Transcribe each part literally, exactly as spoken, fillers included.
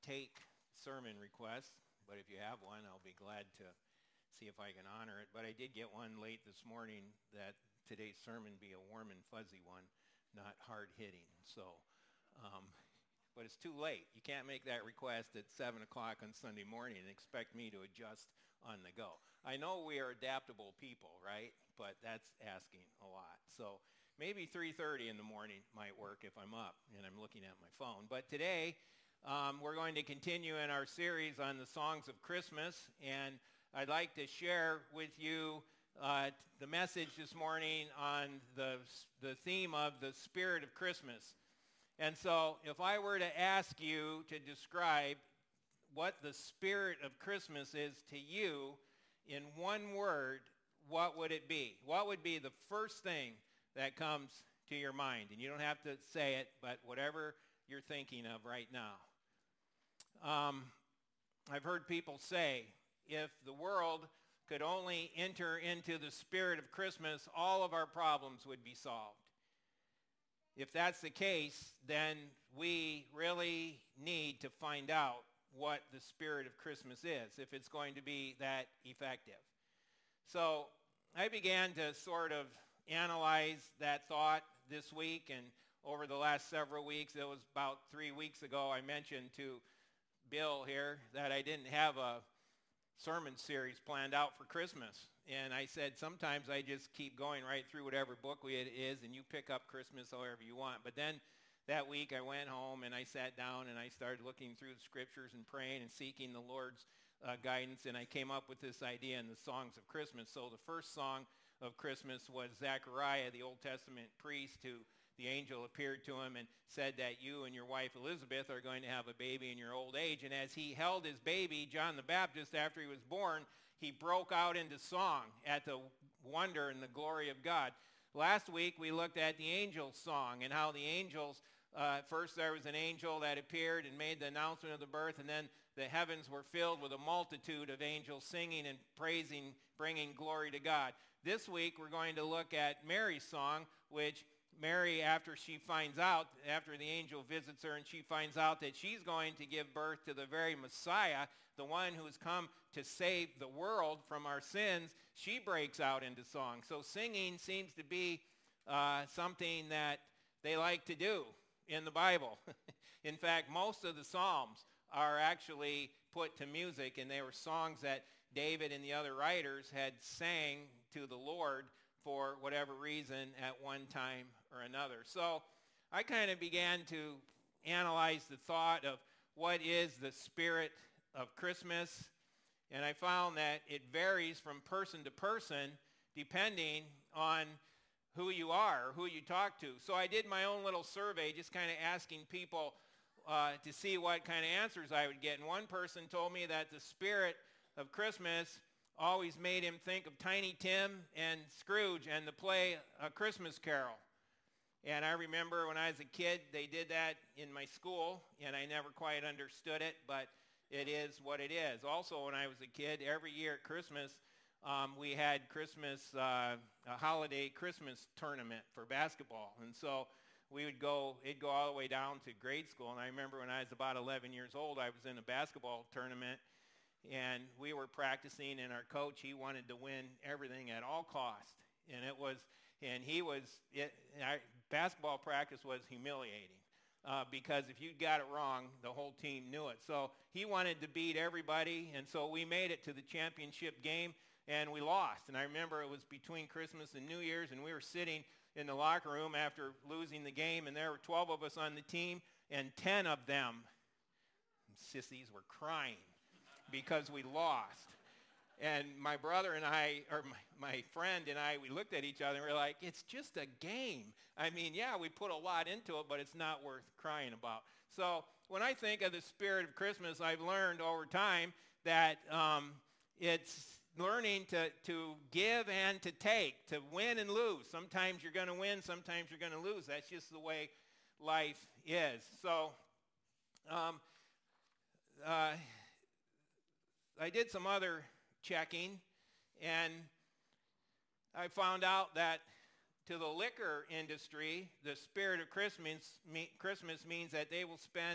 take sermon requests, but if you have one, I'll be glad to see if I can honor it. But I did get one late this morning that today's sermon be a warm and fuzzy one, not hard-hitting. So, um, but it's too late. You can't make that request at seven o'clock on Sunday morning and expect me to adjust on the go. I know we are adaptable people, right? But that's asking a lot. So maybe three thirty in the morning might work if I'm up and I'm looking at my phone. But today, um, we're going to continue in our series on the songs of Christmas. And I'd like to share with you uh, the message this morning on the, the theme of the spirit of Christmas. And so if I were to ask you to describe what the spirit of Christmas is to you in one word, what would it be? What would be the first thing that comes to your mind? And you don't have to say it, but whatever you're thinking of right now. Um, I've heard people say, if the world could only enter into the spirit of Christmas, all of our problems would be solved. If that's the case, then we really need to find out what the spirit of Christmas is, if it's going to be that effective. So I began to sort of analyze that thought this week, and over the last several weeks, it was about three weeks ago, I mentioned to Bill here that I didn't have a sermon series planned out for Christmas. And I said, sometimes I just keep going right through whatever book it is, and you pick up Christmas however you want. But then that week I went home and I sat down and I started looking through the scriptures and praying and seeking the Lord's uh, guidance, and I came up with this idea in the songs of Christmas. So the first song of Christmas was Zechariah, the Old Testament priest, who the angel appeared to him and said that you and your wife Elizabeth are going to have a baby in your old age. And as he held his baby, John the Baptist, after he was born, he broke out into song at the wonder and the glory of God. Last week we looked at the angel's song and how the angels, uh, first there was an angel that appeared and made the announcement of the birth, and then the heavens were filled with a multitude of angels singing and praising, bringing glory to God. This week we're going to look at Mary's song, which Mary, after she finds out, after the angel visits her and she finds out that she's going to give birth to the very Messiah, the one who has come to save the world from our sins, she breaks out into song. So singing seems to be uh, something that they like to do in the Bible. In fact, most of the Psalms are actually put to music, and they were songs that David and the other writers had sang to the Lord for whatever reason at one time or another. So I kind of began to analyze the thought of what is the spirit of Christmas, and I found that it varies from person to person depending on who you are or who you talk to. So I did my own little survey, just kind of asking people uh, to see what kind of answers I would get. And one person told me that the spirit of Christmas always made him think of Tiny Tim and Scrooge and the play A Christmas Carol. And I remember when I was a kid, they did that in my school, and I never quite understood it, but it is what it is. Also, when I was a kid, every year at Christmas, um, we had Christmas, uh, a holiday Christmas tournament for basketball. And so we would go, it'd go all the way down to grade school. And I remember when I was about eleven years old, I was in a basketball tournament, and we were practicing, and our coach, he wanted to win everything at all costs. And it was, and he was, it, our basketball practice was humiliating uh, because if you got it wrong, the whole team knew it. So he wanted to beat everybody, and so we made it to the championship game, and we lost. And I remember it was between Christmas and New Year's, and we were sitting in the locker room after losing the game, and there were twelve of us on the team, and ten of them, sissies, were crying because we lost. And my brother and I, or my, my friend and I, we looked at each other and we were like, it's just a game. I mean, yeah, we put a lot into it, but it's not worth crying about. So when I think of the spirit of Christmas, I've learned over time that um, it's learning to, to give and to take, to win and lose. Sometimes you're going to win, sometimes you're going to lose. That's just the way life is. So um, uh, I did some other checking, and I found out that to the liquor industry, the spirit of Christmas, me, Christmas means that they will spend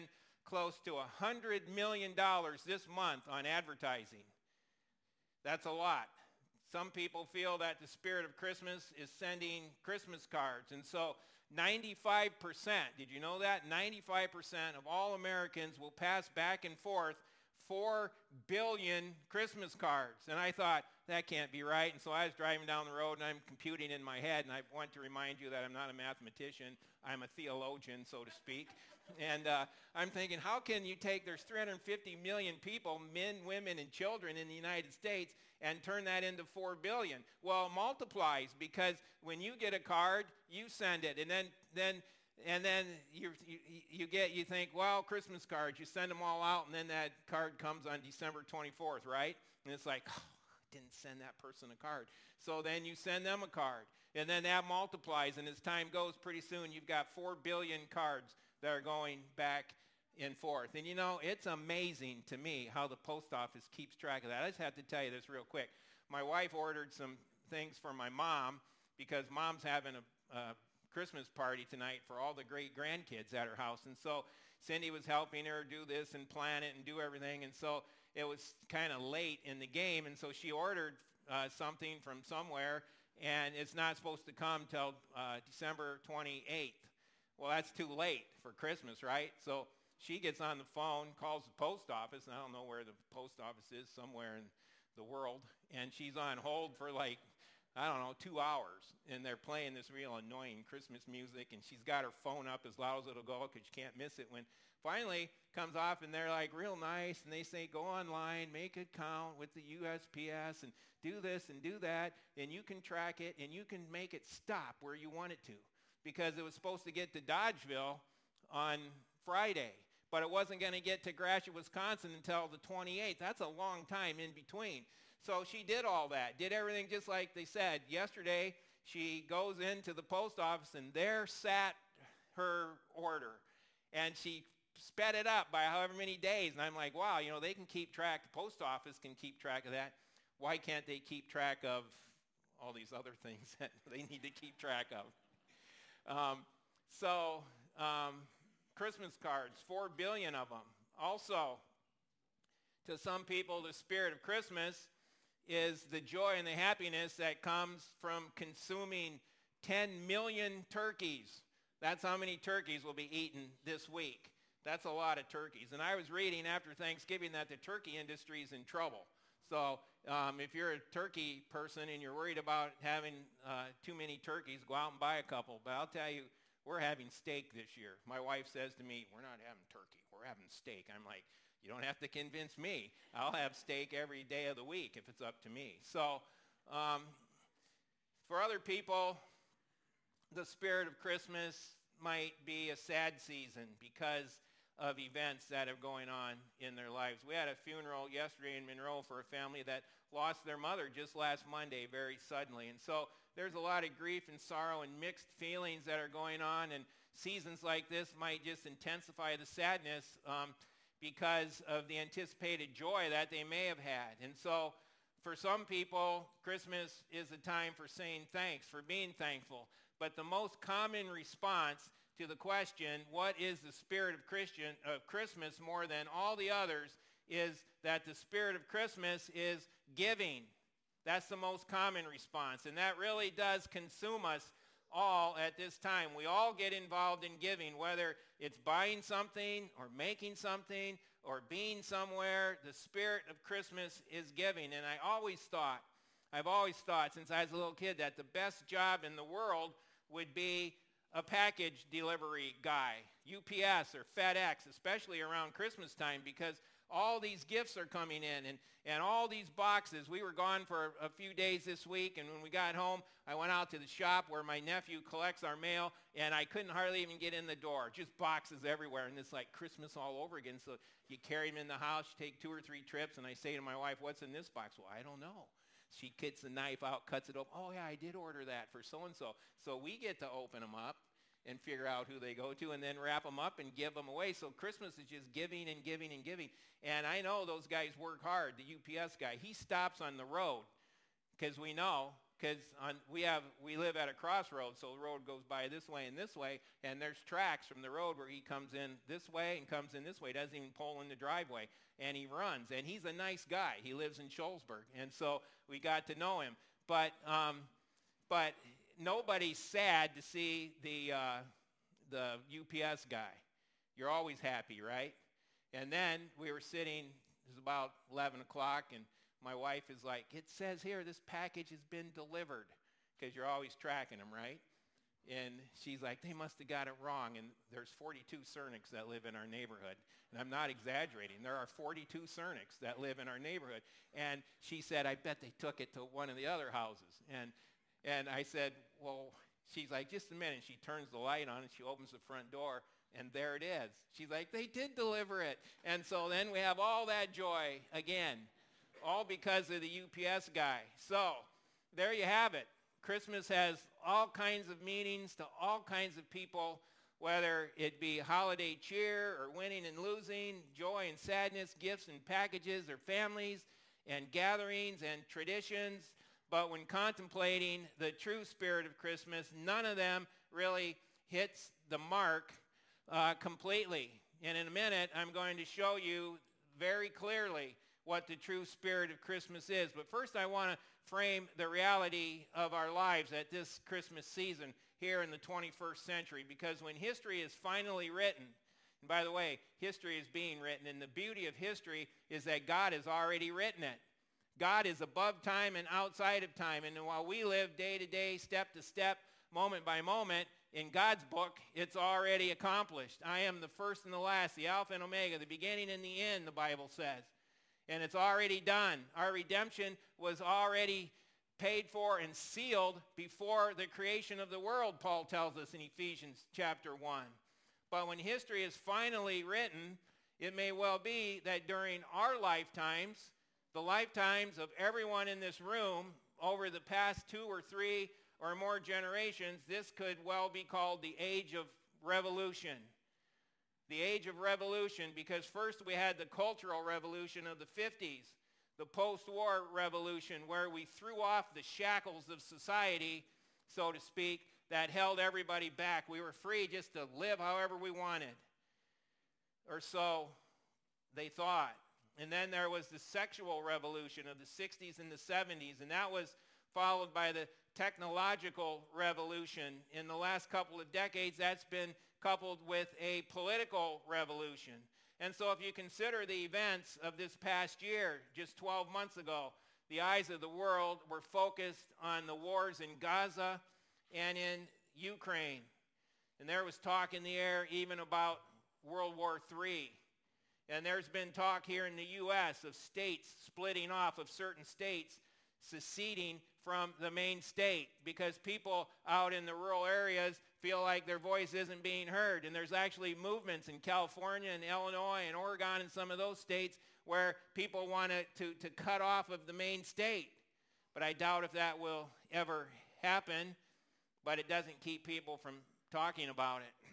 close to one hundred million dollars this month on advertising. That's a lot. Some people feel that the spirit of Christmas is sending Christmas cards. And so ninety-five percent, did you know that? ninety-five percent of all Americans will pass back and forth four billion Christmas cards. And I thought, that can't be right. And so I was driving down the road and I'm computing in my head. And I want to remind you that I'm not a mathematician. I'm a theologian, so to speak. And uh, I'm thinking, how can you take, there's three hundred fifty million people, men, women, and children in the United States, and turn that into four billion? Well, it multiplies, because when you get a card, you send it. And then, then, and then you, you, you get, you think, well, Christmas cards, you send them all out, and then that card comes on December twenty-fourth, right? And it's like, oh, I didn't send that person a card. So then you send them a card. And then that multiplies, and as time goes, pretty soon you've got four billion cards that are going back and forth. And you know, it's amazing to me how the post office keeps track of that. I just have to tell you this real quick. My wife ordered some things for my mom, because mom's having a, a Christmas party tonight for all the great grandkids at her house. And so Cindy was helping her do this and plan it and do everything. And so it was kind of late in the game. And so she ordered uh, something from somewhere, and it's not supposed to come till uh, December twenty-eighth. Well, that's too late for Christmas, right? So she gets on the phone, calls the post office, and I don't know where the post office is, somewhere in the world, and she's on hold for like, I don't know, two hours, and they're playing this real annoying Christmas music, and she's got her phone up as loud as it'll go, because you can't miss it. When finally comes off, and they're like real nice, and they say, go online, make it count with the U S P S, and do this and do that, and you can track it, and you can make it stop where you want it to. Because it was supposed to get to Dodgeville on Friday, but it wasn't going to get to Gratiot, Wisconsin until the twenty-eighth. That's a long time in between. So she did all that, did everything just like they said. Yesterday, she goes into the post office, and there sat her order. And she sped it up by however many days. And I'm like, wow, you know, they can keep track. The post office can keep track of that. Why can't they keep track of all these other things that they need to keep track of? Um, so um, Christmas cards, four billion of them. Also, to some people, the spirit of Christmas is the joy and the happiness that comes from consuming ten million turkeys. That's how many turkeys will be eaten this week. That's a lot of turkeys. And I was reading after Thanksgiving that the turkey industry is in trouble. So um, if you're a turkey person and you're worried about having uh, too many turkeys, go out and buy a couple. But I'll tell you, we're having steak this year. My wife says to me, we're not having turkey, we're having steak. I'm like, you don't have to convince me. I'll have steak every day of the week if it's up to me. So um, for other people, the spirit of Christmas might be a sad season because of events that are going on in their lives. We had a funeral yesterday in Monroe for a family that lost their mother just last Monday very suddenly. And so there's a lot of grief and sorrow and mixed feelings that are going on, and seasons like this might just intensify the sadness um, because of the anticipated joy that they may have had. And so for some people, Christmas is a time for saying thanks, for being thankful. But the most common response to the question, what is the spirit of Christian of Christmas more than all the others, is that the spirit of Christmas is giving. That's the most common response. And that really does consume us all at this time. We all get involved in giving, whether it's buying something or making something or being somewhere. The spirit of Christmas is giving. And I always thought, I've always thought since I was a little kid, that the best job in the world would be a package delivery guy, U P S or FedEx, especially around Christmas time, because all these gifts are coming in, and, and all these boxes. We were gone for a few days this week, and when we got home, I went out to the shop where my nephew collects our mail, and I couldn't hardly even get in the door. Just boxes everywhere, and it's like Christmas all over again. So you carry them in the house, you take two or three trips, and I say to my wife, what's in this box? Well, I don't know. She gets the knife out, cuts it open. Oh, yeah, I did order that for so-and-so. So we get to open them up and figure out who they go to, and then wrap them up and give them away. So Christmas is just giving and giving and giving. And I know those guys work hard. The U P S guy, he stops on the road because we know, because we have we live at a crossroads, so the road goes by this way and this way, and there's tracks from the road where he comes in this way and comes in this way. Doesn't even pull in the driveway, and he runs. And he's a nice guy. He lives in Sholzberg, and so we got to know him. But um, but nobody's sad to see the uh, the U P S guy. You're always happy, right? And then we were sitting. It was about eleven o'clock, and my wife is like, it says here this package has been delivered, because you're always tracking them, right? And she's like, they must have got it wrong. And there's forty-two Cernics that live in our neighborhood. And I'm not exaggerating. There are forty-two Cernics that live in our neighborhood. And she said, I bet they took it to one of the other houses. And and I said, well, she's like, just a minute. She turns the light on and she opens the front door. And there it is. She's like, they did deliver it. And so then we have all that joy again, all because of the U P S guy. So there you have it. Christmas has all kinds of meanings to all kinds of people, whether it be holiday cheer or winning and losing, joy and sadness, gifts and packages, or families and gatherings and traditions. But when contemplating the true spirit of Christmas, none of them really hits the mark uh, completely. And in a minute, I'm going to show you very clearly what the true spirit of Christmas is. But first, I want to frame the reality of our lives at this Christmas season here in the twenty-first century, because when history is finally written, and by the way, history is being written, and the beauty of history is that God has already written it. God is above time and outside of time, and while we live day to day, step to step, moment by moment, in God's book, it's already accomplished. I am the first and the last, the Alpha and Omega, the beginning and the end, the Bible says. And it's already done. Our redemption was already paid for and sealed before the creation of the world, Paul tells us in Ephesians chapter one. But when history is finally written, it may well be that during our lifetimes, the lifetimes of everyone in this room over the past two or three or more generations, this could well be called the age of revolution. The age of revolution, because first we had the cultural revolution of the fifties, the post-war revolution, where we threw off the shackles of society, so to speak, that held everybody back. We were free just to live however we wanted, or so they thought. And then there was the sexual revolution of the sixties and the seventies, and that was followed by the technological revolution. In the last couple of decades, that's been coupled with a political revolution. And so if you consider the events of this past year, just twelve months ago, the eyes of the world were focused on the wars in Gaza and in Ukraine. And there was talk in the air even about World War Three. And there's been talk here in the U S of states splitting off, of certain states seceding from the main state, because people out in the rural areas feel like their voice isn't being heard. And there's actually movements in California and Illinois and Oregon and some of those states where people want to, to, to cut off of the main state. But I doubt if that will ever happen, but it doesn't keep people from talking about it.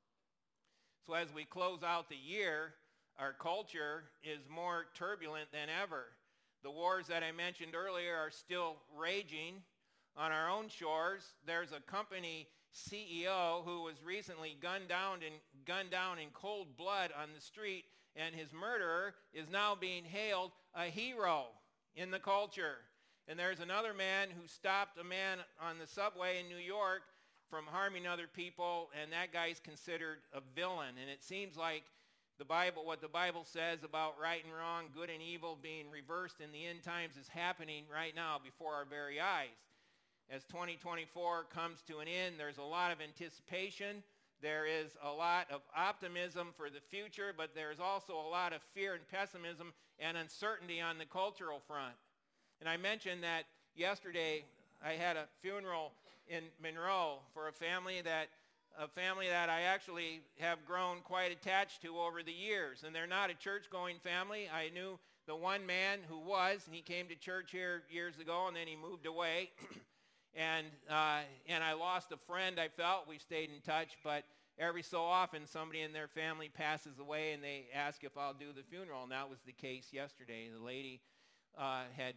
So as we close out the year, our culture is more turbulent than ever. The wars that I mentioned earlier are still raging on our own shores. There's a company C E O who was recently gunned down in, gunned down in cold blood on the street, and his murderer is now being hailed a hero in the culture. And there's another man who stopped a man on the subway in New York from harming other people, and that guy's considered a villain. And it seems like the Bible, what the Bible says about right and wrong, good and evil being reversed in the end times is happening right now before our very eyes. As twenty twenty-four comes to an end, there's a lot of anticipation. There is a lot of optimism for the future, but there's also a lot of fear and pessimism and uncertainty on the cultural front. And I mentioned that yesterday I had a funeral in Monroe for a family that a family that I actually have grown quite attached to over the years. And they're not a church-going family. I knew the one man who was, and he came to church here years ago, and then he moved away. and uh, and I lost a friend, I felt. We stayed in touch, but every so often somebody in their family passes away, and they ask if I'll do the funeral, and that was the case yesterday. The lady uh, had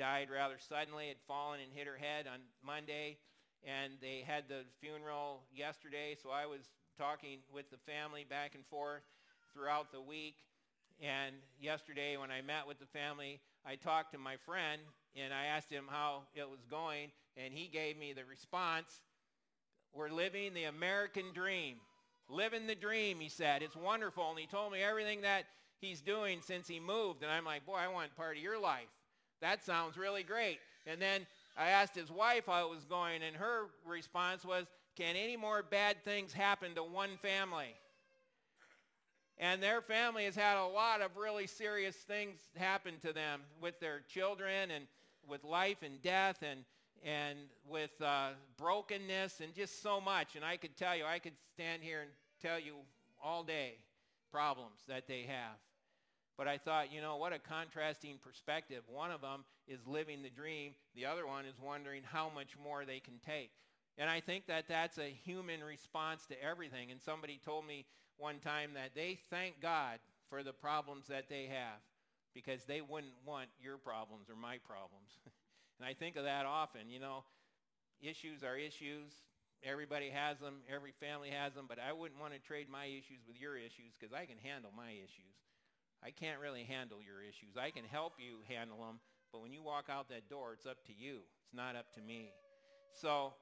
died rather suddenly, had fallen and hit her head on Monday, and they had the funeral yesterday, so I was talking with the family back and forth throughout the week. And yesterday when I met with the family, I talked to my friend, and I asked him how it was going, and he gave me the response, "We're living the American dream." Living the dream, he said. It's wonderful. And he told me everything that he's doing since he moved. And I'm like, boy, I want part of your life. That sounds really great. And then I asked his wife how it was going, and her response was, can any more bad things happen to one family? And their family has had a lot of really serious things happen to them with their children and with life and death and and with uh, brokenness and just so much. And I could tell you, I could stand here and tell you all day problems that they have. But I thought, you know, what a contrasting perspective. One of them is living the dream. The other one is wondering how much more they can take. And I think that that's a human response to everything. And somebody told me one time that they thank God for the problems that they have because they wouldn't want your problems or my problems. And I think of that often. You know, issues are issues. Everybody has them. Every family has them. But I wouldn't want to trade my issues with your issues because I can handle my issues. I can't really handle your issues. I can help you handle them. But when you walk out that door, it's up to you. It's not up to me. So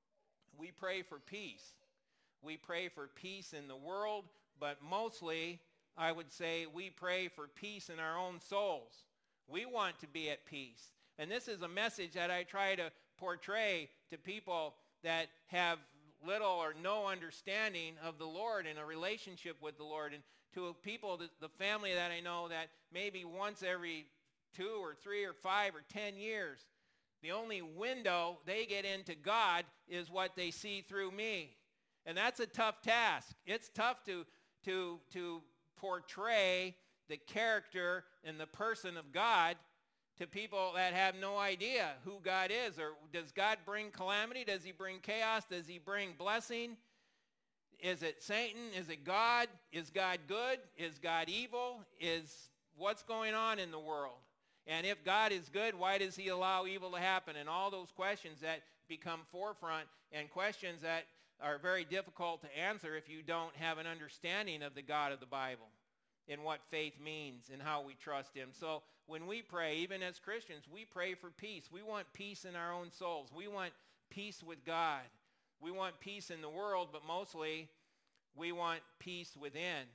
we pray for peace. We pray for peace in the world. But mostly, I would say, we pray for peace in our own souls. We want to be at peace. And this is a message that I try to portray to people that have little or no understanding of the Lord and a relationship with the Lord. And to people, the, the family that I know that maybe once every two or three or five or ten years, the only window they get into God is what they see through me. And that's a tough task. It's tough to, to, to portray the character and the person of God to people that have no idea who God is. Or does God bring calamity? Does he bring chaos? Does he bring blessing? Is it Satan? Is it God? Is God good? Is God evil? Is what's going on in the world? And if God is good, why does he allow evil to happen? And all those questions that become forefront and questions that are very difficult to answer if you don't have an understanding of the God of the Bible and what faith means and how we trust him. So when we pray, even as Christians, we pray for peace. We want peace in our own souls. We want peace with God. We want peace in the world, but mostly we want peace within.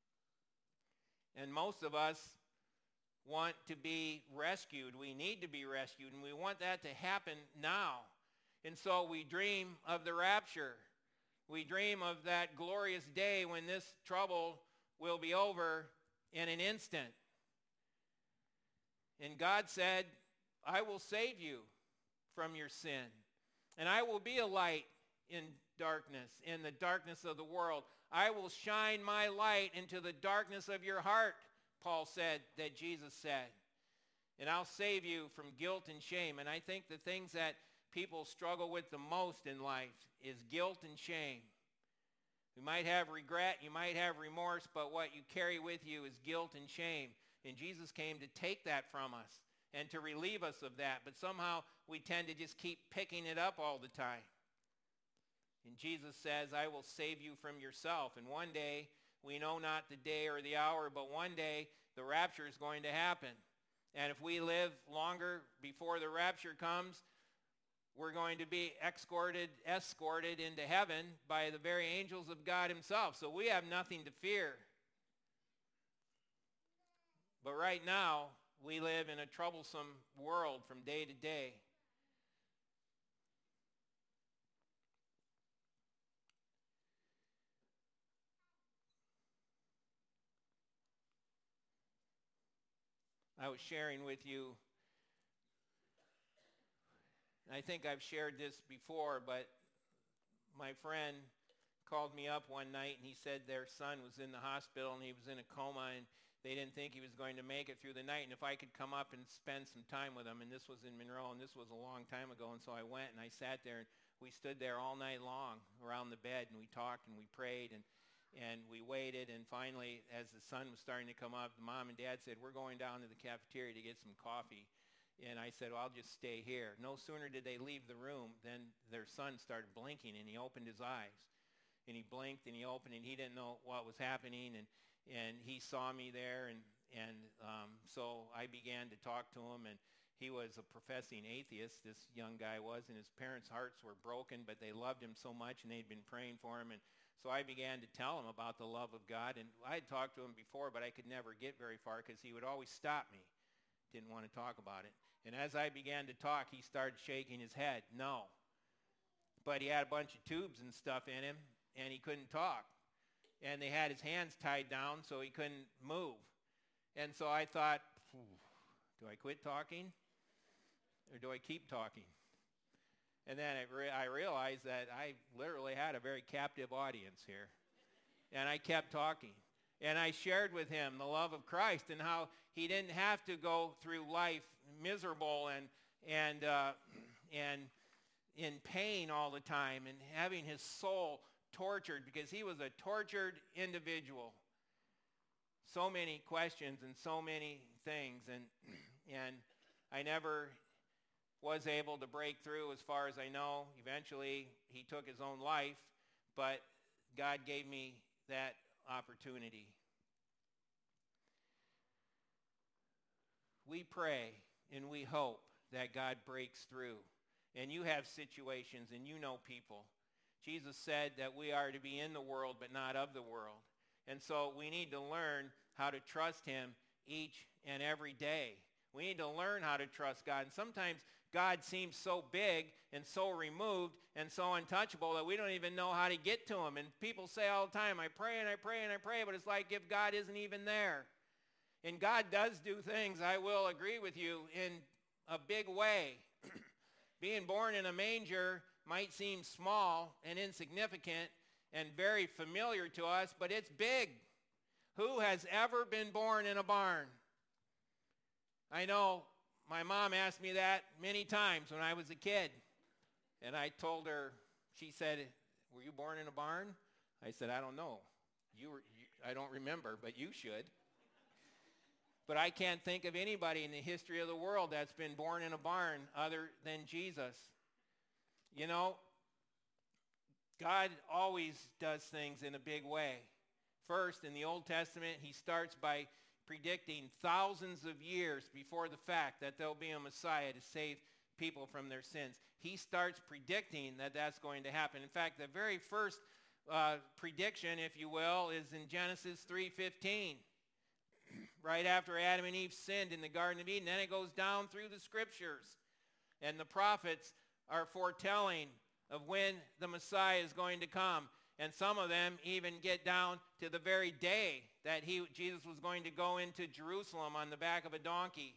And most of us want to be rescued. We need to be rescued, and we want that to happen now. And so we dream of the rapture. We dream of that glorious day when this trouble will be over in an instant. And God said, I will save you from your sin, and I will be a light in darkness, in the darkness of the world. I will shine my light into the darkness of your heart, Paul said, that Jesus said. And I'll save you from guilt and shame. And I think the things that people struggle with the most in life is guilt and shame. You might have regret, you might have remorse, but what you carry with you is guilt and shame. And Jesus came to take that from us and to relieve us of that. But somehow we tend to just keep picking it up all the time. And Jesus says, I will save you from yourself. And one day, we know not the day or the hour, but one day the rapture is going to happen. And if we live longer before the rapture comes, we're going to be escorted, escorted into heaven by the very angels of God himself. So we have nothing to fear. But right now, we live in a troublesome world from day to day. I was sharing with you, I think I've shared this before, but my friend called me up one night and he said their son was in the hospital and he was in a coma and they didn't think he was going to make it through the night, and if I could come up and spend some time with him. And this was in Monroe, and this was a long time ago, and so I went and I sat there and we stood there all night long around the bed and we talked and we prayed and And we waited, and finally, as the sun was starting to come up, the mom and dad said, we're going down to the cafeteria to get some coffee. And I said, well, I'll just stay here. No sooner did they leave the room than their son started blinking, and he opened his eyes. And he blinked, and he opened, and he didn't know what was happening. And, and he saw me there, and, and um, so I began to talk to him. And he was a professing atheist, this young guy was, and his parents' hearts were broken, but they loved him so much, and they'd been praying for him. And so I began to tell him about the love of God. And I had talked to him before, but I could never get very far because he would always stop me. Didn't want to talk about it. And as I began to talk, he started shaking his head. No. But he had a bunch of tubes and stuff in him, and he couldn't talk. And they had his hands tied down so he couldn't move. And so I thought, do I quit talking or do I keep talking? And then it re- I realized that I literally had a very captive audience here. And I kept talking. And I shared with him the love of Christ and how he didn't have to go through life miserable and and uh, and in pain all the time and having his soul tortured, because he was a tortured individual. So many questions and so many things, and and I never was able to break through as far as I know. Eventually, he took his own life, but God gave me that opportunity. We pray and we hope that God breaks through. And you have situations and you know people. Jesus said that we are to be in the world but not of the world. And so we need to learn how to trust him each and every day. We need to learn how to trust God. And sometimes God seems so big and so removed and so untouchable that we don't even know how to get to him. And people say all the time, I pray and I pray and I pray, but it's like if God isn't even there. And God does do things, I will agree with you, in a big way. Being born in a manger might seem small and insignificant and very familiar to us, but it's big. Who has ever been born in a barn? I know my mom asked me that many times when I was a kid. And I told her, she said, were you born in a barn? I said, I don't know. You were, you, I don't remember, but you should. But I can't think of anybody in the history of the world that's been born in a barn other than Jesus. You know, God always does things in a big way. First, in the Old Testament, he starts by predicting thousands of years before the fact that there'll be a Messiah to save people from their sins. He starts predicting that that's going to happen. In fact, the very first uh, prediction, if you will, is in Genesis three fifteen. Right after Adam and Eve sinned in the Garden of Eden. Then it goes down through the scriptures. And the prophets are foretelling of when the Messiah is going to come. And some of them even get down to the very day that he, Jesus was going to go into Jerusalem on the back of a donkey.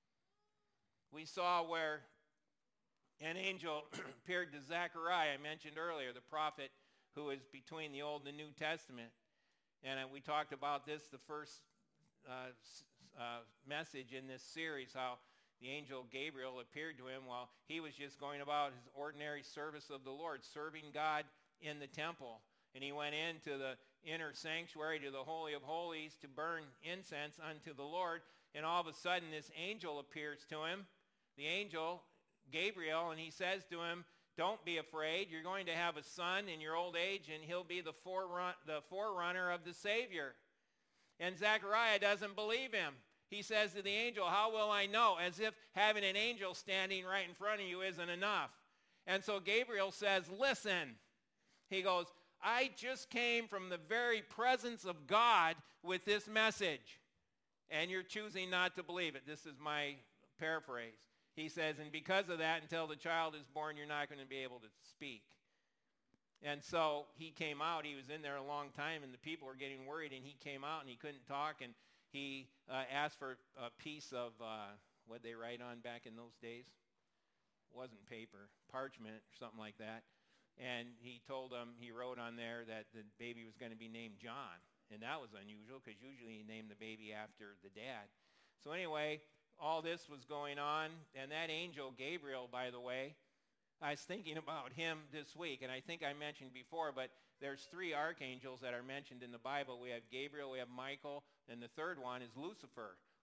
We saw where an angel appeared to Zechariah, I mentioned earlier, the prophet who is between the Old and the New Testament. And we talked about this the first Uh, uh, message in this series, how the angel Gabriel appeared to him while he was just going about his ordinary service of the Lord, serving God in the temple. And he went into the inner sanctuary, to the Holy of Holies, to burn incense unto the Lord. And all of a sudden this angel appears to him, the angel Gabriel, and he says to him, don't be afraid. You're going to have a son in your old age, and he'll be the forerun- the forerunner of the Savior. And Zechariah doesn't believe him. He says to the angel, how will I know? As if having an angel standing right in front of you isn't enough. And so Gabriel says, listen. He goes, I just came from the very presence of God with this message. And you're choosing not to believe it. This is my paraphrase. He says, and because of that, until the child is born, you're not going to be able to speak. And so he came out. He was in there a long time, and the people were getting worried, and he came out, and he couldn't talk, and he uh, asked for a piece of, uh, what they write on back in those days? It wasn't paper, parchment or something like that. And he told them, he wrote on there that the baby was going to be named John. And that was unusual, because usually he named the baby after the dad. So anyway, all this was going on, and that angel, Gabriel, by the way, I was thinking about him this week, and I think I mentioned before, but there's three archangels that are mentioned in the Bible. We have Gabriel, we have Michael, and the third one is Lucifer.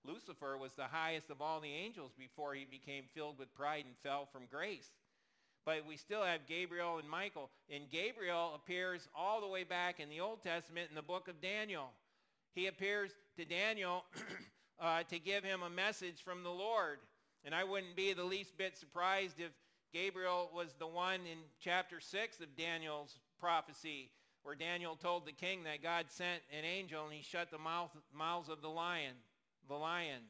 Lucifer was the highest of all the angels before he became filled with pride and fell from grace. But we still have Gabriel and Michael. And Gabriel appears all the way back in the Old Testament in the book of Daniel. He appears to Daniel uh, to give him a message from the Lord. And I wouldn't be the least bit surprised if Gabriel was the one in chapter six of Daniel's prophecy, where Daniel told the king that God sent an angel and he shut the mouth, mouths of the lion, the lions.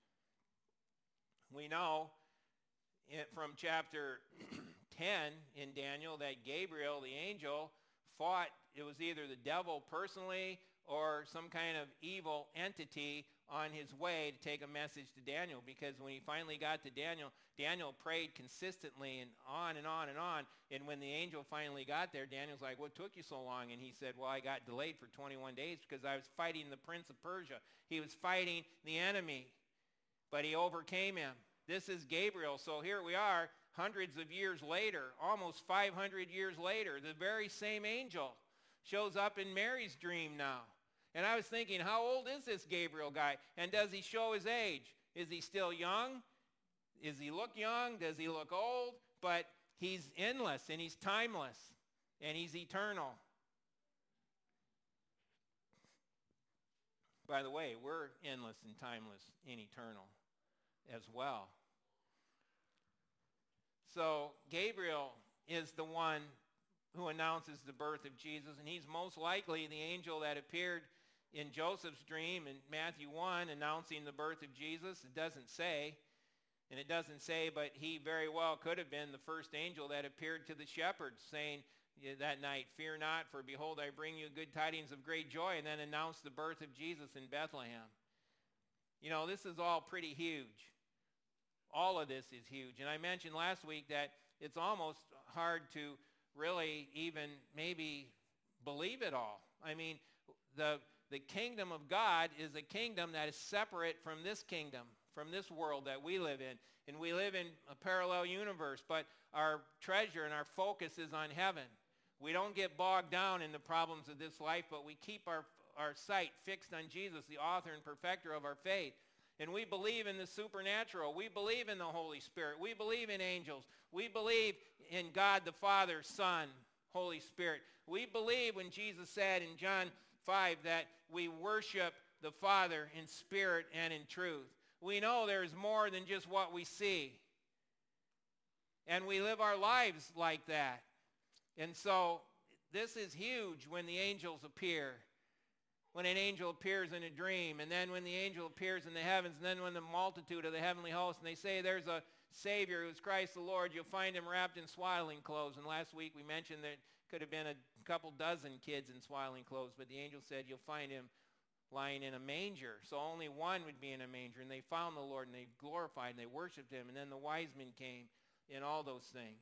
We know it, from chapter ten in Daniel that Gabriel, the angel, fought. It was either the devil personally or some kind of evil entity on his way to take a message to Daniel, because when he finally got to Daniel, Daniel prayed consistently and on and on and on. And when the angel finally got there, Daniel's like, what took you so long? And he said, well, I got delayed for twenty-one days because I was fighting the prince of Persia. He was fighting the enemy, but he overcame him. This is Gabriel. So here we are, hundreds of years later, almost five hundred years later, the very same angel shows up in Mary's dream now. And I was thinking, how old is this Gabriel guy? And does he show his age? Is he still young? Does he look young? Does he look old? But he's endless, and he's timeless, and he's eternal. By the way, we're endless and timeless and eternal as well. So Gabriel is the one who announces the birth of Jesus, and he's most likely the angel that appeared in Joseph's dream in Matthew one announcing the birth of Jesus. It doesn't say, and it doesn't say, but he very well could have been the first angel that appeared to the shepherds, saying that night, fear not, for behold, I bring you good tidings of great joy, and then announced the birth of Jesus in Bethlehem. You know, this is all pretty huge. All of this is huge. And I mentioned last week that it's almost hard to really even maybe believe it all. I mean, the the kingdom of God is a kingdom that is separate from this kingdom, from this world that we live in. And we live in a parallel universe, but our treasure and our focus is on heaven. We don't get bogged down in the problems of this life, but we keep our, our sight fixed on Jesus, the author and perfecter of our faith. And we believe in the supernatural. We believe in the Holy Spirit. We believe in angels. We believe in God the Father, Son, Holy Spirit. We believe when Jesus said in John five that we worship the Father in spirit and in truth. We know there's more than just what we see. And we live our lives like that. And so this is huge when the angels appear. When an angel appears in a dream, and then when the angel appears in the heavens, and then when the multitude of the heavenly hosts, and they say there's a Savior who's Christ the Lord, you'll find him wrapped in swaddling clothes. And last week we mentioned that it could have been a couple dozen kids in swaddling clothes, but the angel said you'll find him lying in a manger. So only one would be in a manger. And they found the Lord, and they glorified, and they worshiped him. And then the wise men came and all those things.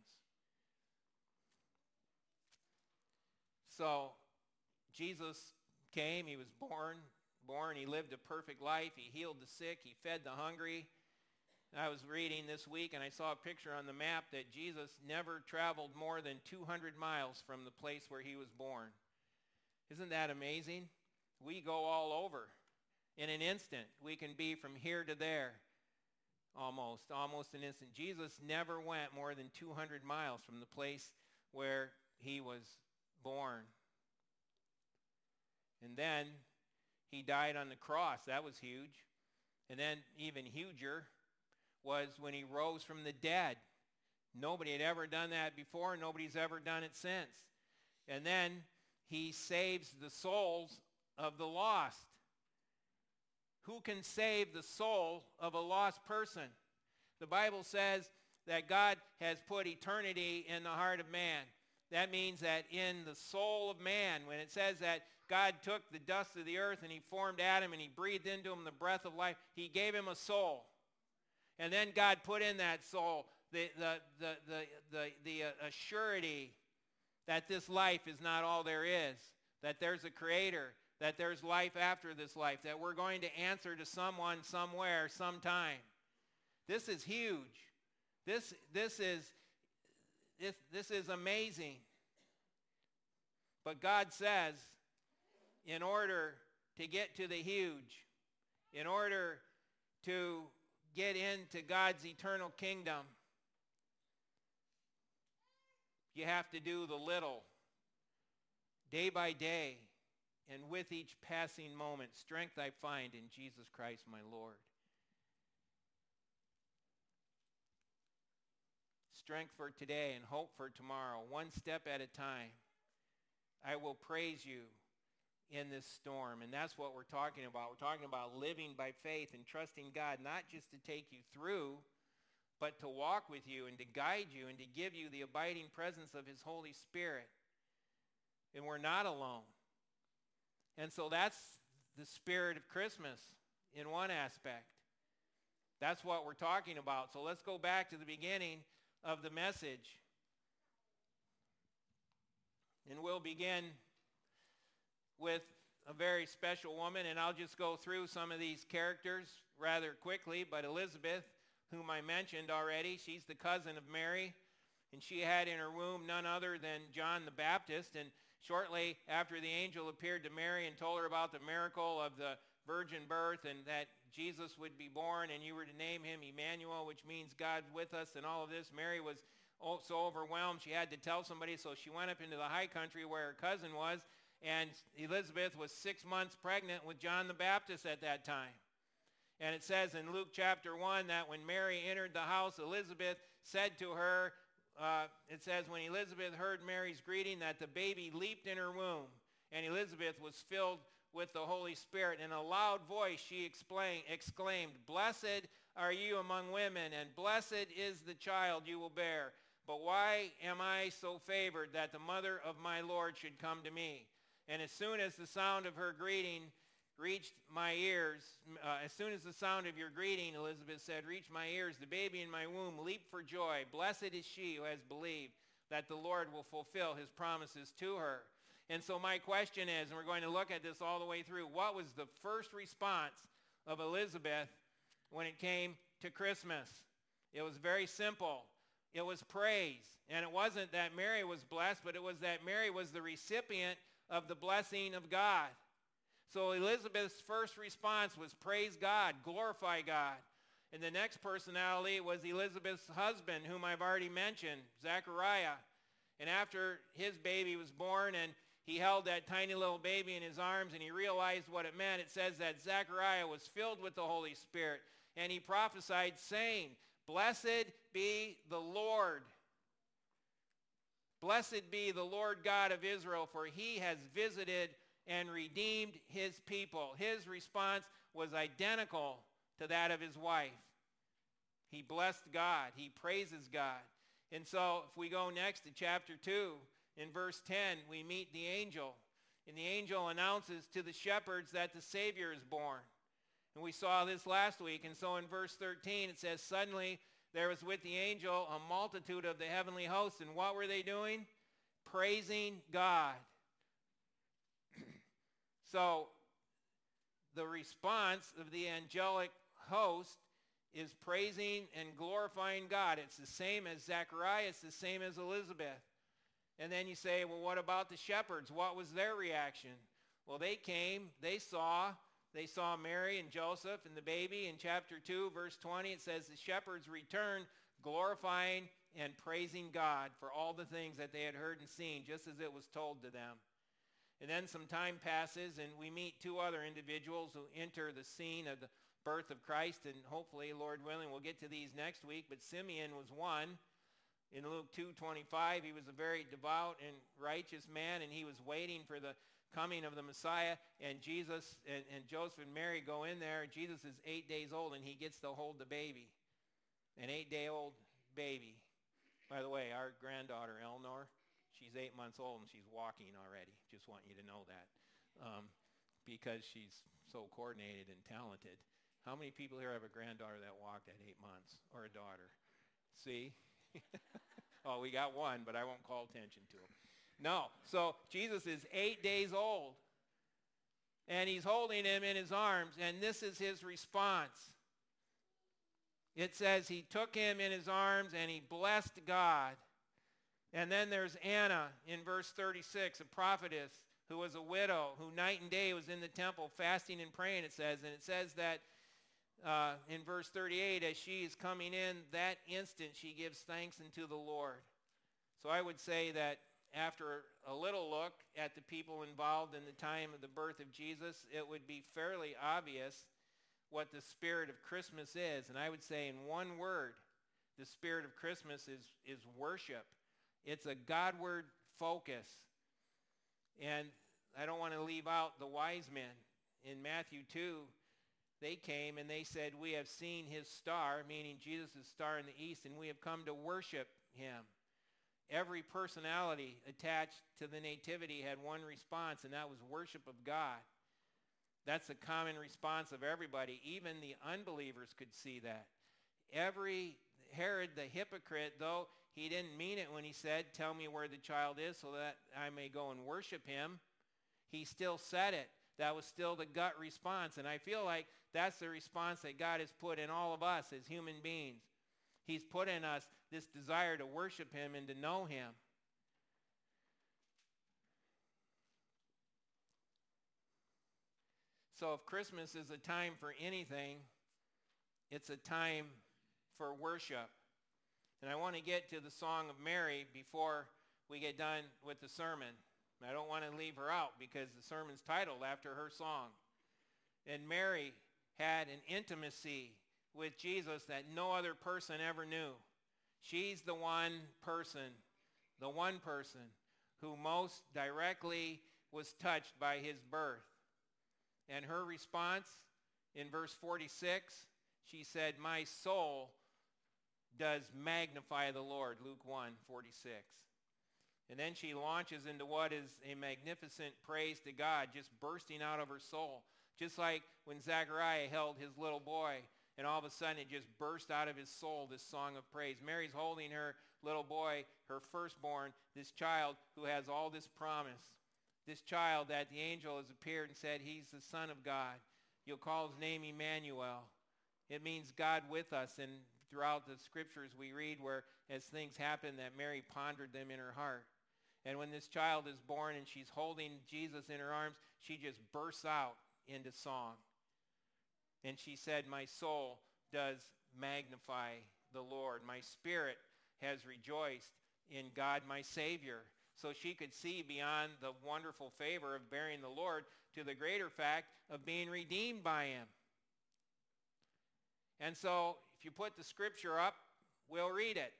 So Jesus came, he was born, born, he lived a perfect life, he healed the sick, he fed the hungry. I was reading this week and I saw a picture on the map that Jesus never traveled more than two hundred miles from the place where he was born. Isn't that amazing? We go all over. In an instant, we can be from here to there, almost, almost an instant. Jesus never went more than two hundred miles from the place where he was born. And then he died on the cross. That was huge. And then even huger was when he rose from the dead. Nobody had ever done that before. Nobody's ever done it since. And then he saves the souls of the lost. Who can save the soul of a lost person? The Bible says that God has put eternity in the heart of man. That means that in the soul of man, when it says that God took the dust of the earth and he formed Adam and he breathed into him the breath of life, he gave him a soul. And then God put in that soul the, the, the, the, the, the uh, surety that this life is not all there is, that there's a creator, that there's life after this life, that we're going to answer to someone, somewhere, sometime. This is huge. This, this, is, this, this is amazing. But God says, in order to get to the huge, in order to get into God's eternal kingdom, you have to do the little, day by day, and with each passing moment, strength I find in Jesus Christ my Lord. Strength for today and hope for tomorrow, one step at a time. I will praise you in this storm. And that's what we're talking about. We're talking about living by faith and trusting God, not just to take you through, but to walk with you and to guide you and to give you the abiding presence of his Holy Spirit. And we're not alone. And so that's the spirit of Christmas in one aspect. That's what we're talking about. So let's go back to the beginning of the message. And we'll begin with a very special woman, and I'll just go through some of these characters rather quickly. But Elizabeth, whom I mentioned already, she's the cousin of Mary, and she had in her womb none other than John the Baptist. And shortly after the angel appeared to Mary and told her about the miracle of the virgin birth and that Jesus would be born and you were to name him Emmanuel, which means God with us, and all of this, Mary was so overwhelmed she had to tell somebody, so she went up into the high country where her cousin was, and Elizabeth was six months pregnant with John the Baptist at that time. And it says in Luke chapter one that when Mary entered the house, Elizabeth said to her, uh, it says, when Elizabeth heard Mary's greeting, that the baby leaped in her womb, and Elizabeth was filled with the Holy Spirit. In a loud voice she exclaimed, "Blessed are you among women, and blessed is the child you will bear. But why am I so favored that the mother of my Lord should come to me?" And as soon as the sound of her greeting reached my ears, uh, as soon as the sound of your greeting, Elizabeth said, reached my ears, the baby in my womb leaped for joy. Blessed is she who has believed that the Lord will fulfill his promises to her. And so my question is, and we're going to look at this all the way through, what was the first response of Elizabeth when it came to Christmas? It was very simple. It was praise. And it wasn't that Mary was blessed, but it was that Mary was the recipient of the blessing of God. So Elizabeth's first response was praise God, glorify God. And the next personality was Elizabeth's husband, whom I've already mentioned, Zechariah. And after his baby was born and he held that tiny little baby in his arms and he realized what it meant, it says that Zechariah was filled with the Holy Spirit and he prophesied saying, "Blessed be the Lord. Blessed be the Lord God of Israel, for he has visited and redeemed his people." His response was identical to that of his wife. He blessed God. He praises God. And so if we go next to chapter two, in verse ten, we meet the angel. And the angel announces to the shepherds that the Savior is born. And we saw this last week. And so in verse thirteen, it says, suddenly there was with the angel a multitude of the heavenly hosts. And what were they doing? Praising God. So the response of the angelic host is praising and glorifying God. It's the same as Zechariah. It's the same as Elizabeth. And then you say, well, what about the shepherds? What was their reaction? Well, they came, they saw, they saw Mary and Joseph and the baby. In chapter two, verse twenty, it says the shepherds returned, glorifying and praising God for all the things that they had heard and seen, just as it was told to them. And then some time passes, and we meet two other individuals who enter the scene of the birth of Christ, and hopefully, Lord willing, we'll get to these next week. But Simeon was one. In Luke two twenty-five, he was a very devout and righteous man, and he was waiting for the coming of the Messiah. And Jesus and, and Joseph and Mary go in there. Jesus is eight days old, and he gets to hold the baby, an eight-day-old baby. By the way, our granddaughter, Eleanor, she's eight months old, and she's walking already. Just want you to know that, um, because she's so coordinated and talented. How many people here have a granddaughter that walked at eight months, or a daughter? See? Oh, we got one, but I won't call attention to him. No. So Jesus is eight days old, and he's holding him in his arms, and this is his response. It says he took him in his arms, and he blessed God. And then there's Anna in verse thirty-six, a prophetess who was a widow, who night and day was in the temple fasting and praying, it says. And it says that uh, in verse thirty-eight, as she is coming in, that instant she gives thanks unto the Lord. So I would say that after a little look at the people involved in the time of the birth of Jesus, it would be fairly obvious what the spirit of Christmas is. And I would say in one word, the spirit of Christmas is, is worship. It's a Godward focus. And I don't want to leave out the wise men. In Matthew two, they came and they said, we have seen his star, meaning Jesus' star in the east, and we have come to worship him. Every personality attached to the nativity had one response, and that was worship of God. That's a common response of everybody. Even the unbelievers could see that. Every Herod the hypocrite, though he didn't mean it when he said, tell me where the child is so that I may go and worship him, he still said it. That was still the gut response. And I feel like that's the response that God has put in all of us as human beings. He's put in us this desire to worship him and to know him. So if Christmas is a time for anything, it's a time for worship. And I want to get to the Song of Mary before we get done with the sermon. I don't want to leave her out because the sermon's titled after her song. And Mary had an intimacy with Jesus that no other person ever knew. She's the one person, the one person who most directly was touched by his birth. And her response in verse forty-six, she said, my soul does magnify the Lord, Luke one forty-six. And then she launches into what is a magnificent praise to God, just bursting out of her soul. Just like when Zechariah held his little boy, and all of a sudden it just burst out of his soul, this song of praise. Mary's holding her little boy, her firstborn, this child who has all this promise. This child that the angel has appeared and said, he's the Son of God. You'll call his name Emmanuel. It means God with us. And throughout the scriptures we read where as things happen that Mary pondered them in her heart. And when this child is born and she's holding Jesus in her arms, she just bursts out into song. And she said, my soul does magnify the Lord. My spirit has rejoiced in God my Savior. So she could see beyond the wonderful favor of bearing the Lord to the greater fact of being redeemed by him. And so if you put the scripture up, we'll read it.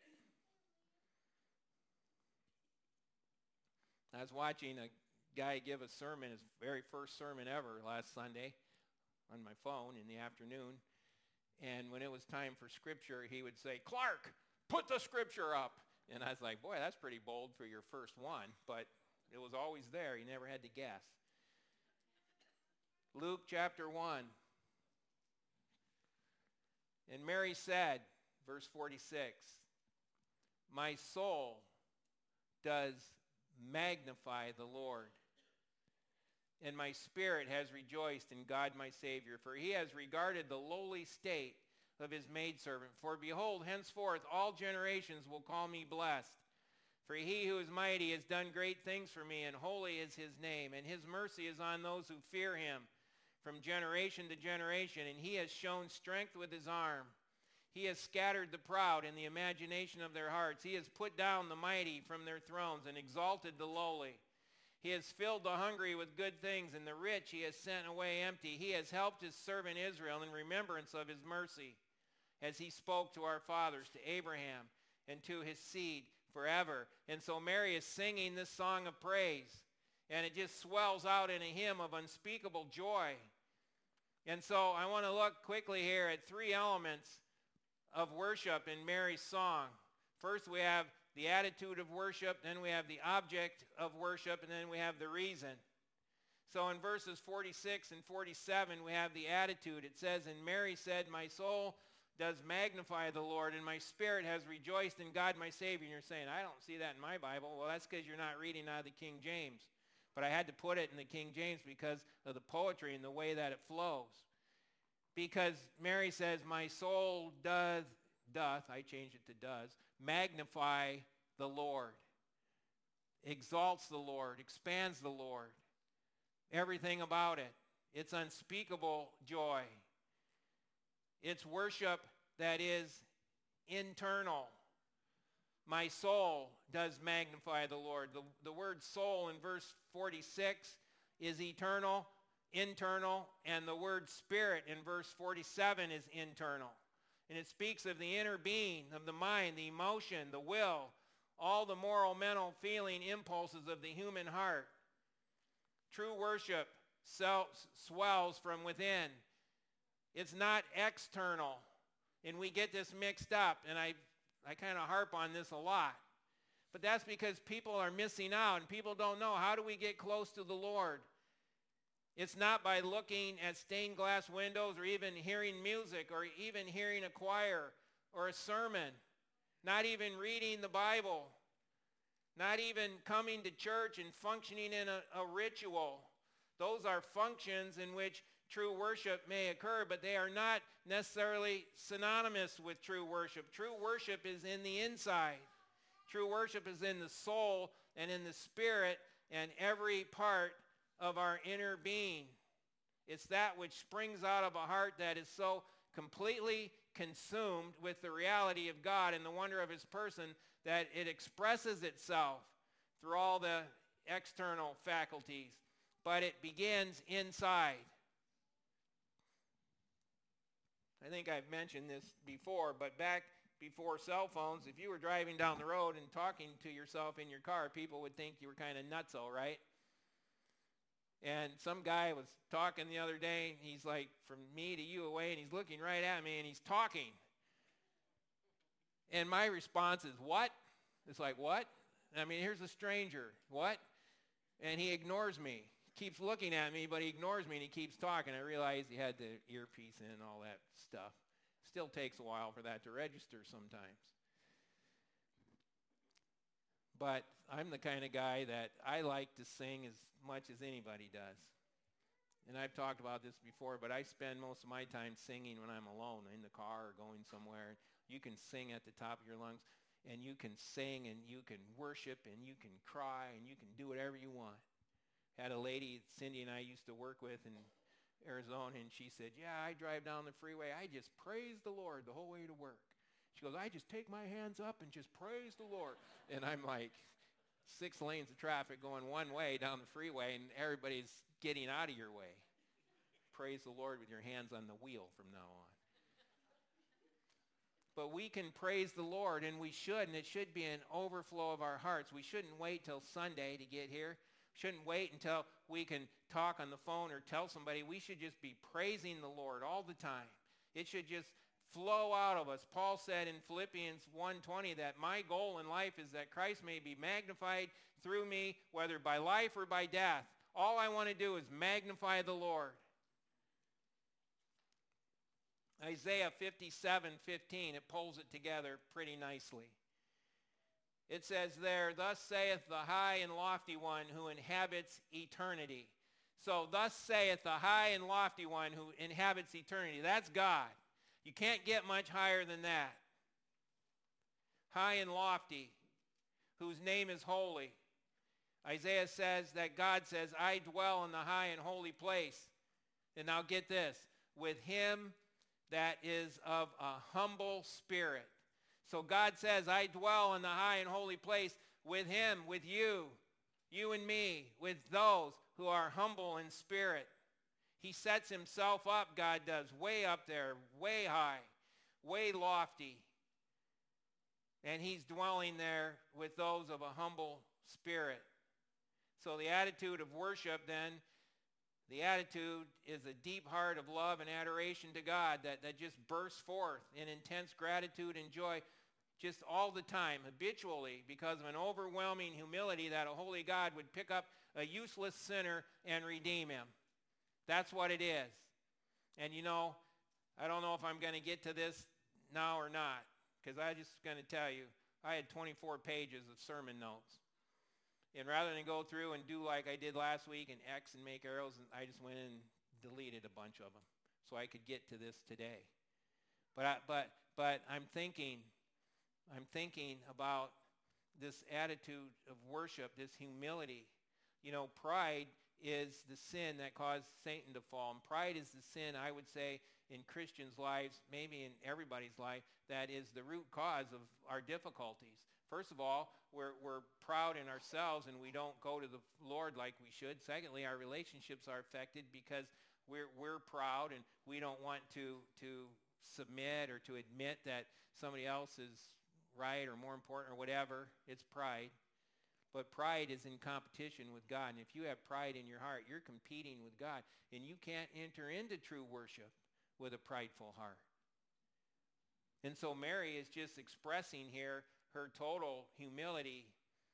I was watching a guy give a sermon, his very first sermon ever last Sunday on my phone in the afternoon. And when it was time for scripture, he would say, Clark, put the scripture up. And I was like, boy, that's pretty bold for your first one. But it was always there. You never had to guess. Luke chapter one. And Mary said, verse forty-six, my soul does magnify the Lord, and my spirit has rejoiced in God my Savior, for he has regarded the lowly state of his maidservant. For behold, henceforth all generations will call me blessed. For he who is mighty has done great things for me, and holy is his name, and his mercy is on those who fear him from generation to generation. And he has shown strength with his arm. He has scattered the proud in the imagination of their hearts. He has put down the mighty from their thrones and exalted the lowly. He has filled the hungry with good things, and the rich he has sent away empty. He has helped his servant Israel in remembrance of his mercy, as he spoke to our fathers, to Abraham, and to his seed forever. And so Mary is singing this song of praise, and it just swells out in a hymn of unspeakable joy. And so I want to look quickly here at three elements of worship in Mary's song. First, we have the attitude of worship, then we have the object of worship, and then we have the reason. So in verses forty-six and forty-seven, we have the attitude. It says, and Mary said, my soul does magnify the Lord, and my spirit has rejoiced in God my Savior. And you're saying, I don't see that in my Bible. Well, that's because you're not reading out of the King James. But I had to put it in the King James because of the poetry and the way that it flows. Because Mary says, my soul doth, doth, I changed it to does, magnify the Lord, exalts the Lord, expands the Lord, everything about it. It's unspeakable joy. It's worship that is internal. My soul does magnify the Lord. The, the word soul in verse forty-six is eternal, internal, and the word spirit in verse forty-seven is internal. And it speaks of the inner being, of the mind, the emotion, the will, all the moral, mental, feeling impulses of the human heart. True worship swells from within. It's not external. And we get this mixed up, and I, I kind of harp on this a lot. But that's because people are missing out, and people don't know, how do we get close to the Lord? It's not by looking at stained glass windows or even hearing music or even hearing a choir or a sermon, not even reading the Bible, not even coming to church and functioning in a, a ritual. Those are functions in which true worship may occur, but they are not necessarily synonymous with true worship. True worship is in the inside. True worship is in the soul and in the spirit and every part of our inner being. It's that which springs out of a heart that is so completely consumed with the reality of God and the wonder of his person that it expresses itself through all the external faculties, but it begins inside. I think I've mentioned this before, but back before cell phones, if you were driving down the road and talking to yourself in your car, people would think you were kind of nutso, right? And some guy was talking the other day, and he's like, from me to you away, and he's looking right at me, and he's talking. And my response is, what? It's like, what? I mean, here's a stranger. What? And he ignores me. He keeps looking at me, but he ignores me, and he keeps talking. I realized he had the earpiece in and all that stuff. Still takes a while for that to register sometimes. But I'm the kind of guy that I like to sing as much as anybody does. And I've talked about this before, but I spend most of my time singing when I'm alone, in the car or going somewhere. You can sing at the top of your lungs, and you can sing, and you can worship, and you can cry, and you can do whatever you want. Had a lady, Cindy and I used to work with in Arizona, and she said, yeah, I drive down the freeway. I just praise the Lord the whole way to work. She goes, I just take my hands up and just praise the Lord. And I'm like, six lanes of traffic going one way down the freeway, and everybody's getting out of your way. Praise the Lord with your hands on the wheel from now on. But we can praise the Lord, and we should, and it should be an overflow of our hearts. We shouldn't wait till Sunday to get here. Shouldn't wait until we can talk on the phone or tell somebody. We should just be praising the Lord all the time. It should just flow out of us. Paul said in Philippians one twenty that my goal in life is that Christ may be magnified through me, whether by life or by death. All I want to do is magnify the Lord. Isaiah fifty-seven fifteen, it pulls it together pretty nicely. It says there, thus saith the high and lofty one who inhabits eternity. So thus saith the high and lofty one who inhabits eternity. That's God. You can't get much higher than that. High and lofty, whose name is holy. Isaiah says that God says, I dwell in the high and holy place. And now get this, with him that is of a humble spirit. So God says, I dwell in the high and holy place with him, with you, you and me, with those who are humble in spirit. He sets himself up, God does, way up there, way high, way lofty. And he's dwelling there with those of a humble spirit. So the attitude of worship then, the attitude is a deep heart of love and adoration to God that, that just bursts forth in intense gratitude and joy just all the time, habitually, because of an overwhelming humility that a holy God would pick up a useless sinner and redeem him. That's what it is. And you know, I don't know if I'm going to get to this now or not, because I'm just going to tell you, I had twenty-four pages of sermon notes. And rather than go through and do like I did last week and X and make arrows, and I just went in and deleted a bunch of them so I could get to this today. But I, but but I'm thinking, I'm thinking about this attitude of worship, this humility. You know, pride is the sin that caused Satan to fall. And pride is the sin, I would say, in Christians' lives, maybe in everybody's life, that is the root cause of our difficulties. First of all, we're, we're proud in ourselves and we don't go to the Lord like we should. Secondly, our relationships are affected because we're, we're proud and we don't want to, to submit or to admit that somebody else is right or more important or whatever. It's pride. But pride is in competition with God. And if you have pride in your heart, you're competing with God. And you can't enter into true worship with a prideful heart. And so Mary is just expressing here her total humility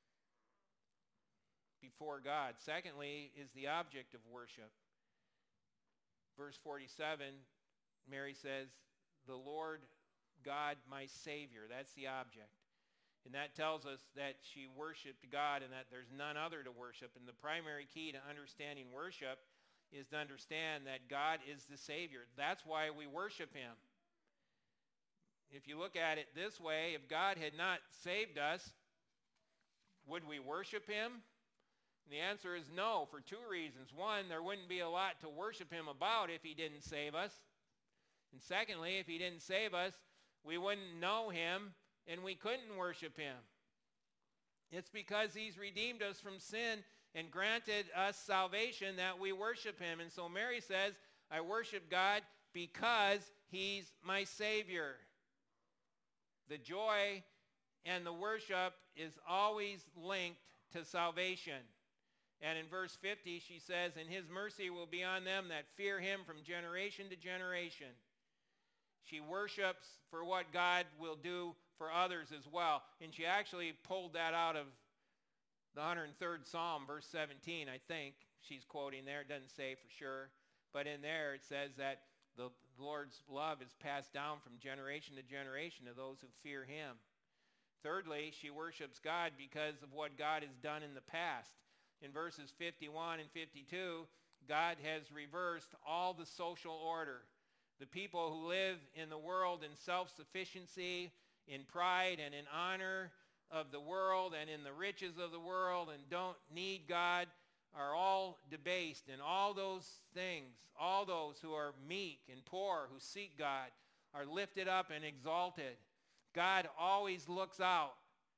before God. Secondly is the object of worship. Verse forty-seven, Mary says, the Lord God, my Savior. That's the object. And that tells us that she worshiped God and that there's none other to worship. And the primary key to understanding worship is to understand that God is the Savior. That's why we worship him. If you look at it this way, if God had not saved us, would we worship him? And the answer is no, for two reasons. One, there wouldn't be a lot to worship him about if he didn't save us. And secondly, if he didn't save us, we wouldn't know him and we couldn't worship him. It's because he's redeemed us from sin and granted us salvation that we worship him. And so Mary says, I worship God because he's my Savior. The joy and the worship is always linked to salvation. And in verse fifty, she says, and his mercy will be on them that fear him from generation to generation. She worships for what God will do for others as well. And she actually pulled that out of the one hundred third Psalm, verse seventeen, I think she's quoting there. It doesn't say for sure. But in there it says that the Lord's love is passed down from generation to generation to those who fear him. Thirdly, she worships God because of what God has done in the past. In verses fifty-one and fifty-two, God has reversed all the social order. The people who live in the world in self-sufficiency, in pride and in honor of the world and in the riches of the world and don't need God are all debased. And all those things, all those who are meek and poor, who seek God, are lifted up and exalted. God always looks out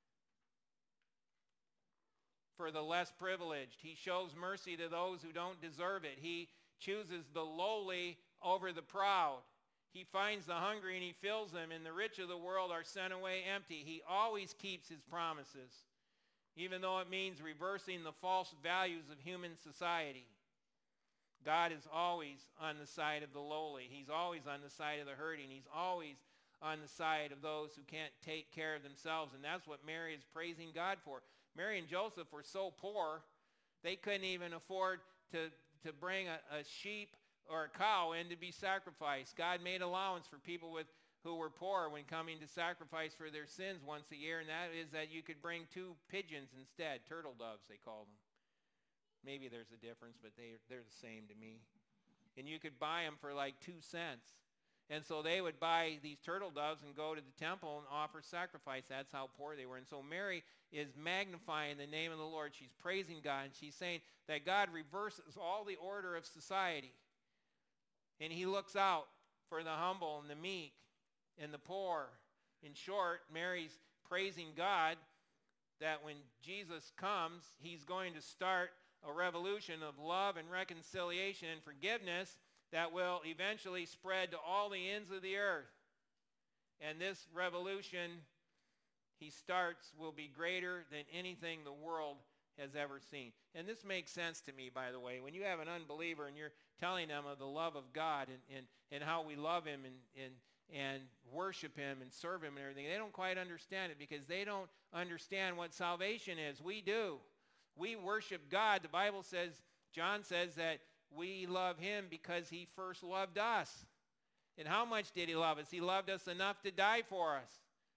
for the less privileged. He shows mercy to those who don't deserve it. He chooses the lowly over the proud. He finds the hungry and he fills them, and the rich of the world are sent away empty. He always keeps his promises, even though it means reversing the false values of human society. God is always on the side of the lowly. He's always on the side of the hurting. He's always on the side of those who can't take care of themselves, and that's what Mary is praising God for. Mary and Joseph were so poor, they couldn't even afford to, to bring a, a sheep or a cow in to be sacrificed. God made allowance for people with who were poor when coming to sacrifice for their sins once a year, and that is that you could bring two pigeons instead, turtle doves they call them. Maybe there's a difference, but they, they're the same to me. And you could buy them for like two cents. And so they would buy these turtle doves and go to the temple and offer sacrifice. That's how poor they were. And so Mary is magnifying the name of the Lord. She's praising God, and she's saying that God reverses all the order of society. And he looks out for the humble and the meek and the poor. In short, Mary's praising God that when Jesus comes, he's going to start a revolution of love and reconciliation and forgiveness that will eventually spread to all the ends of the earth. And this revolution he starts will be greater than anything the world has ever seen. And this makes sense to me, by the way. When you have an unbeliever and you're telling them of the love of God and, and, and how we love him and, and, and worship him and serve him and everything, they don't quite understand it because they don't understand what salvation is. We do. We worship God. The Bible says, John says that we love him because he first loved us. And how much did he love us? He loved us enough to die for us.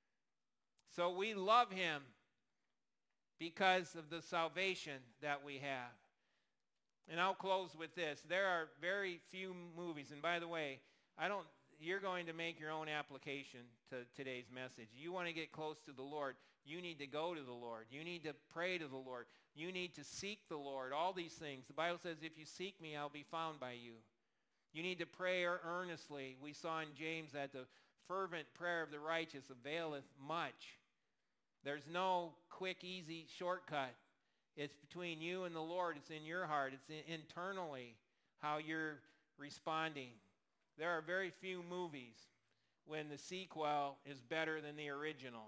So we love him because of the salvation that we have. And I'll close with this. There are very few movies, and by the way, I don't, you're going to make your own application to today's message. You want to get close to the Lord, you need to go to the Lord. You need to pray to the Lord. You need to seek the Lord, all these things. The Bible says, if you seek me, I'll be found by you. You need to pray earnestly. We saw in James that the fervent prayer of the righteous availeth much. There's no quick, easy shortcut. It's between you and the Lord. It's in your heart. It's in, internally how you're responding. There are very few movies when the sequel is better than the original.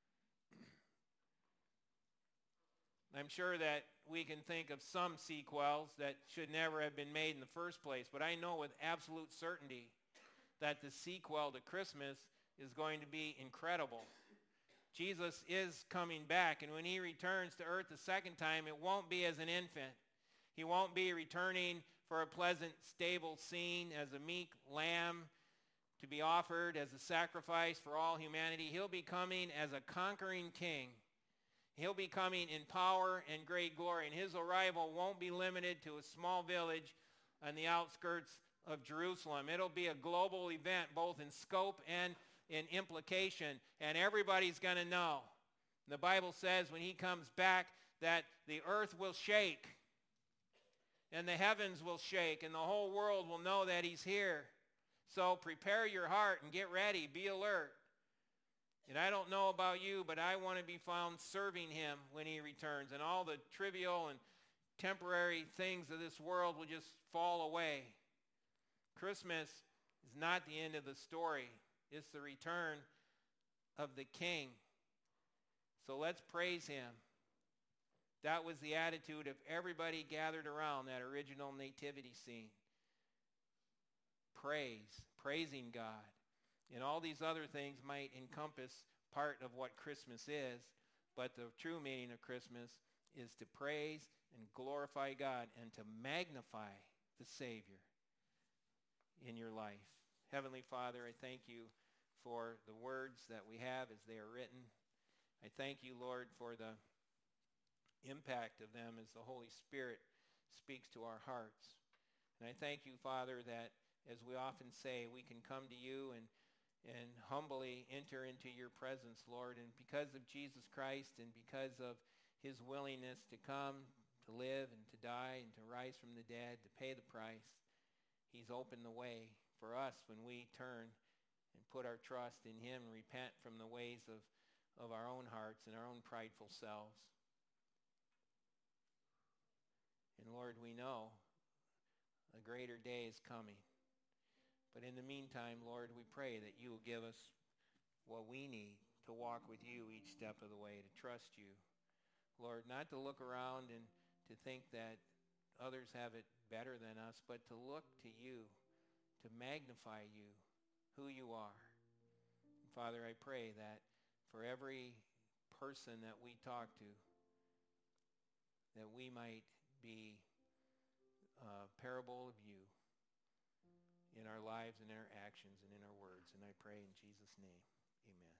I'm sure that we can think of some sequels that should never have been made in the first place, but I know with absolute certainty that the sequel to Christmas is going to be incredible. Jesus is coming back, and when he returns to earth the second time, it won't be as an infant. He won't be returning for a pleasant, stable scene as a meek lamb to be offered as a sacrifice for all humanity. He'll be coming as a conquering king. He'll be coming in power and great glory, and his arrival won't be limited to a small village on the outskirts of Jerusalem. It'll be a global event, both in scope and in implication, and everybody's going to know. The Bible says when he comes back that the earth will shake, and the heavens will shake, and the whole world will know that he's here. So prepare your heart and get ready. Be alert. And I don't know about you, but I want to be found serving him when he returns. And all the trivial and temporary things of this world will just fall away. Christmas is not the end of the story. It's the return of the King. So let's praise him. That was the attitude of everybody gathered around that original nativity scene. Praise, praising God. And all these other things might encompass part of what Christmas is, but the true meaning of Christmas is to praise and glorify God and to magnify the Savior in your life. Heavenly Father, I thank you for the words that we have as they are written. I thank you, Lord, for the impact of them as the Holy Spirit speaks to our hearts. And I thank you, Father, that as we often say, we can come to you and and humbly enter into your presence, Lord. And because of Jesus Christ and because of his willingness to come, to live and to die and to rise from the dead, to pay the price, he's opened the way for us when we turn and put our trust in him and repent from the ways of, of our own hearts and our own prideful selves. And Lord, we know a greater day is coming. But in the meantime, Lord, we pray that you will give us what we need to walk with you each step of the way, to trust you. Lord, not to look around and to think that others have it better than us, but to look to you, to magnify you, who you are. Father, I pray that for every person that we talk to, that we might be a parable of you in our lives and in our actions and in our words. And I pray in Jesus' name, amen.